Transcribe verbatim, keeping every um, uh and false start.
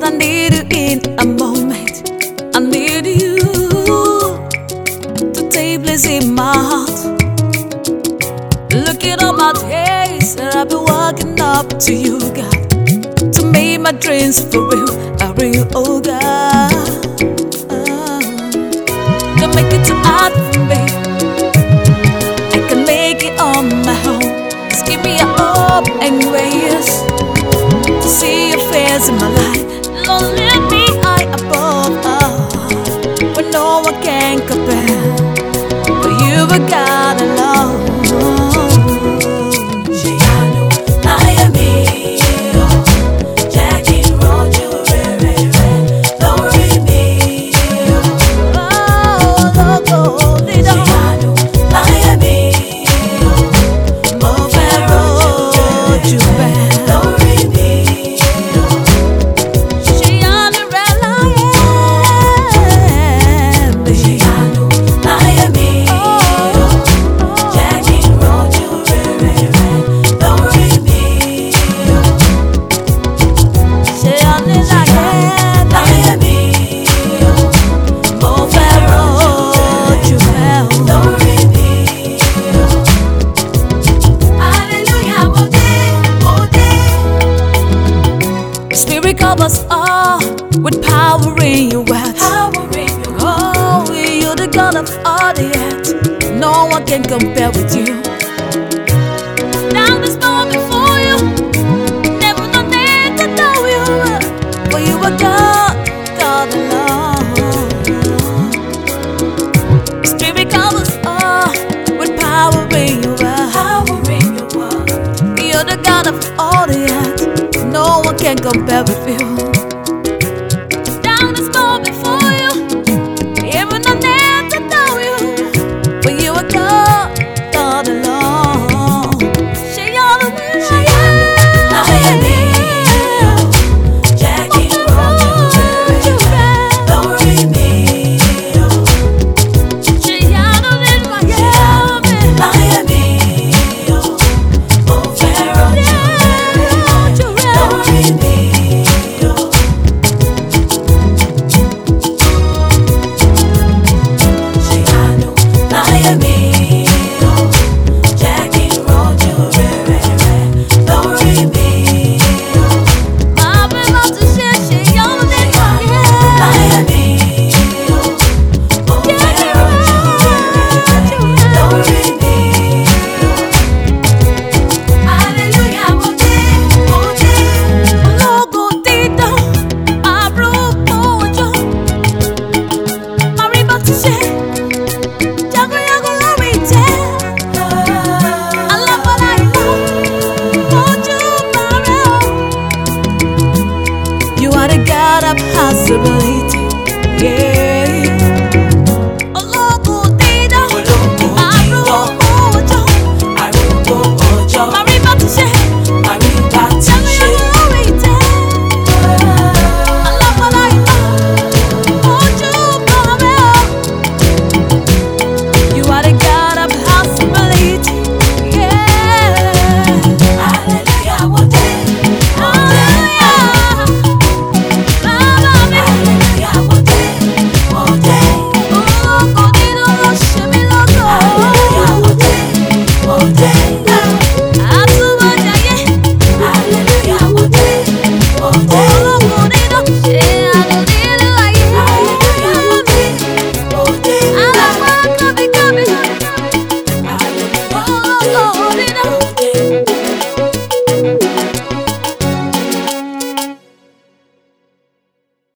I need you in a moment. I need you to take place in my heart. Looking on my days that I've been walking up to you, God, to make my dreams for real, a real, oh God. Oh, don't make it too hard for me. I can make it on my own. Just give me a hope and grace to see your face in my life. Lord, let me high above, oh, where no one can compare. For you are God alone. Cover us all with power in your words. Oh, you're the God of all the earth. No one can compare with you. Down this moment before you, never known it to know you. For you are God, God alone. Spirit covers all with power in your words. You're the God of all the earth. No one can compare with you. Down this moment for you, even on there to know you. For you are God, God alone. She all the way. You are the God of possibility, yeah.